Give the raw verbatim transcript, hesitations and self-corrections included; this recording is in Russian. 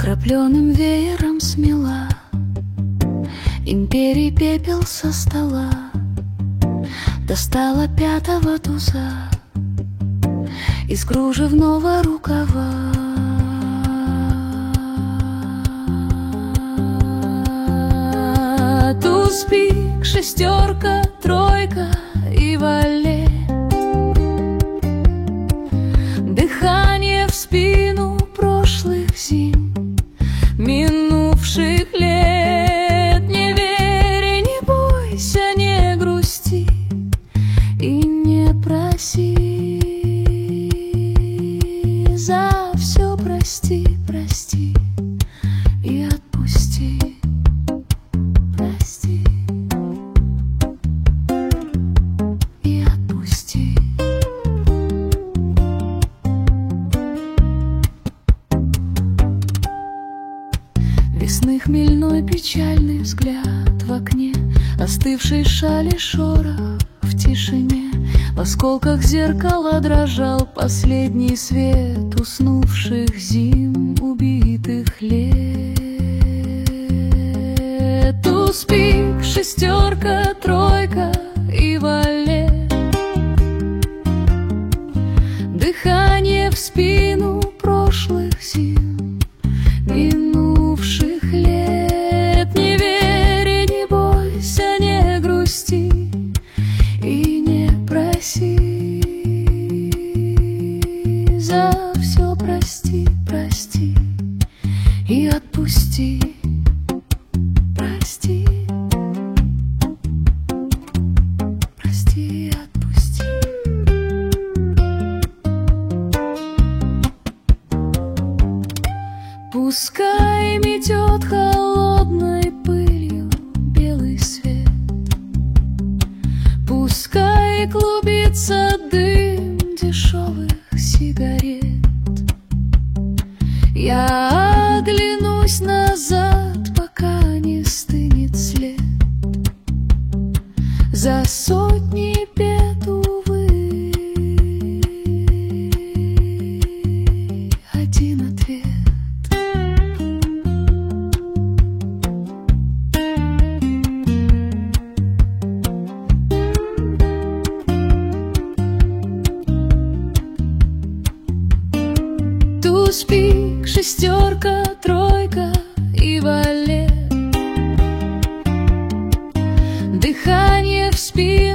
крапленым веером смела империй пепел со стола, достала пятого туза из кружевного рукава. Туз, пик, шестерка, тройка и валет. Дыхание в спину прошлых зим, минувших лет. Не верь, не бойся, не грусти и не проси. За все прости, прости и отпусти. Прости и отпусти. Весны хмельной печальный взгляд в окне, остывшей шали шорох в тишине. В осколках зеркала дрожал последний свет уснувших зим, убитых лет. Туз, пик, шестерка, тройка и валет. Дыхание в спину прошлых зим, минувших лет. Не верь, не бойся, не грусти и не проси. За все прости, прости и отпусти. Прости, прости и отпусти. Пускай метет холодной пылью белый свет, пускай клубится дым дешевых сигарет. Я оглянусь назад, пока не стынет след. За сотни бед, увы, один ответ. Туз, пик, шестерка, тройка и валет. Дыхание в спину